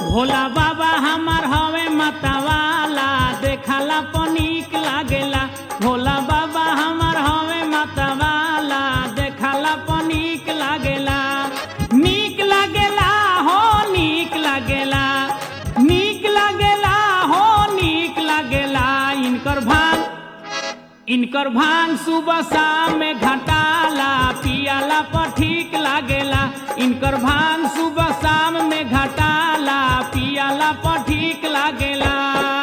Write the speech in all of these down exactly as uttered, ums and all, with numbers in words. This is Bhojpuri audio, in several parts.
भोला बाबा हमार हवे मतवाला देखला पनीक लागेला। भोला बाबा हमार हवे मतवाला देखला पनीक लागेला। नीक लागेला हो नीक लागेला, नीक लागेला हो नीक लागेला। इनकर भांग इनकर भांग सुबह शाम में घटाला पियाला पर ठीक लागेला। इनकर भांग सुबह शाम में घटाला पियाला पर ठीक लागेला।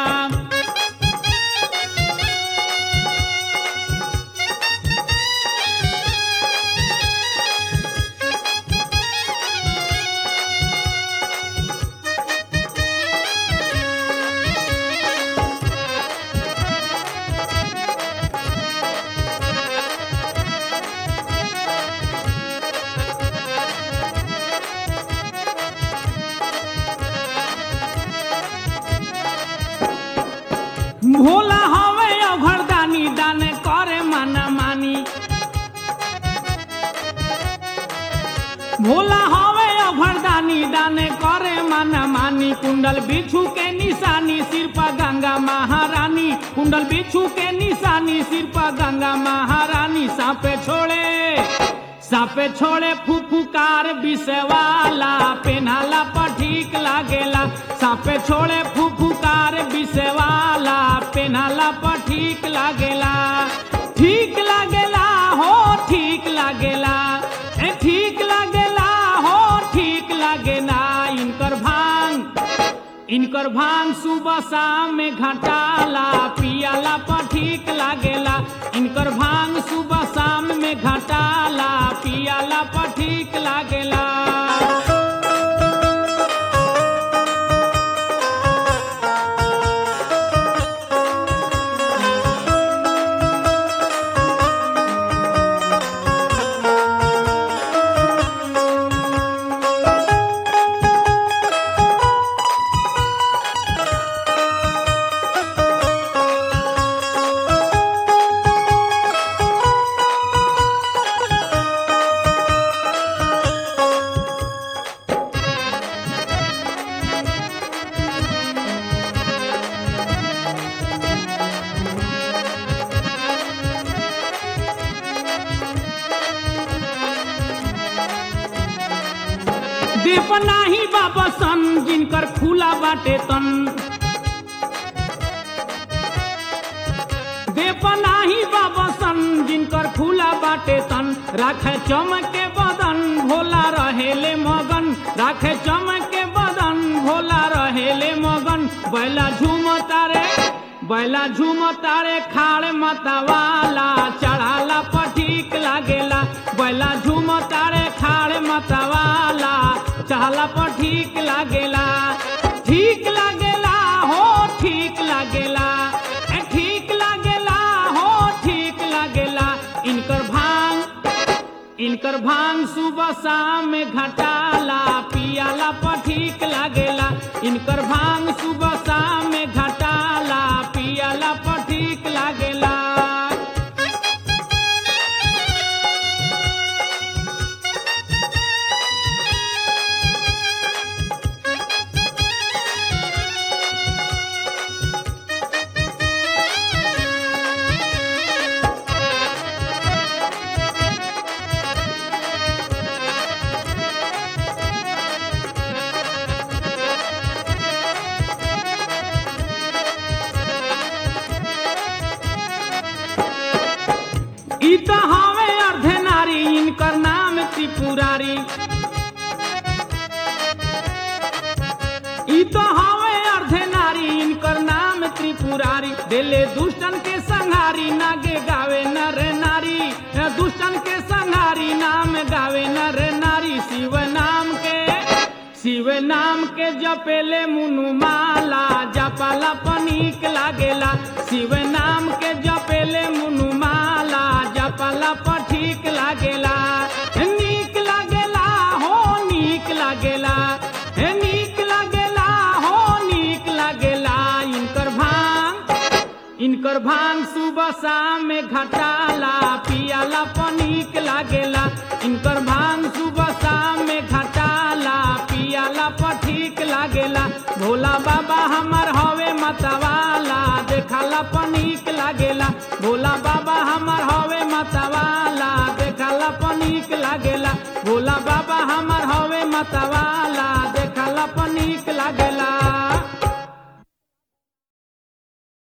भोला हवे अघरदानी दाने करे माना मानी। भोला हवे अघरदानी दाने करे माना मानी। कुंडल बिच्छू के निशानी सिर पर गंगा महारानी। कुंडल बिच्छू के निशानी सिर पर गंगा महारानी। सापे छोड़े सापे छोड़े फुफुकार विषवाला पेनाला पर ठीक लागेला। सापे छोड़े फुफुकार विषवाला पेनाला पर ठीक लागेला। ठीक लागेला हो ठीक लागेला, ए ठीक लागेला हो ठीक लागेला। इनकर भांग इनकर भांग सुबह शाम में घटाला पियाला पर ठीक लागेला। इनकर भांग सुबह शाम में घटाला पियाला पर ठीक लागेला। देव नाही बाबा सन जिनकर खुला बाटे तन। देव नाही बाबा सन जिनकर खुला बाटे तन। राखे चमके बदन भोला रहेले मगन। राखे चमके बदन भोला रहेले मगन। बैला झूम तारे बैला झूम तारे खाड़ मतवाला चढ़ाला पर ठीक लागेला। बैला झूम तारे खाड़ मतवाला चढ़ाला पर ठीक लागेला। ठीक लागेला हो ठीक लागेला, ए ठीक लागेला हो ठीक लागेला। इनकर भांग इनकर भांग सुबह शाम में घटाला पियाला पर ठीक लागेला। इनकर भांग सुबह शाम में घटाला पियाला पर ठीक लागेला। इत हवे अर्धे नारी इनकर नाम त्रिपुरारी। इत हवे अर्धे नारी इनकर नाम त्रिपुरारी। देले दुष्टन के संहारी नागे गावे नर नारी। दुष्टन के संहारी नाम गावे नर नारी। शिव नाम के शिव नाम के जपेले मुनु माला जपाला पनीक लागेला। शिव नाम के जपेले मुनु माला जपाला पर ठीक लागेला। नीक लागेला हो नीक लागेला, हे नीक लागेला हो नीक लागेला। इनकर भांग इनकर भांग सुबह शाम में घटाला पियाला पर नीक लागेला। इनकर भांग सुबह शाम में घटाला पियाला पर ठीक लागेला। भोला बाबा हमार हवे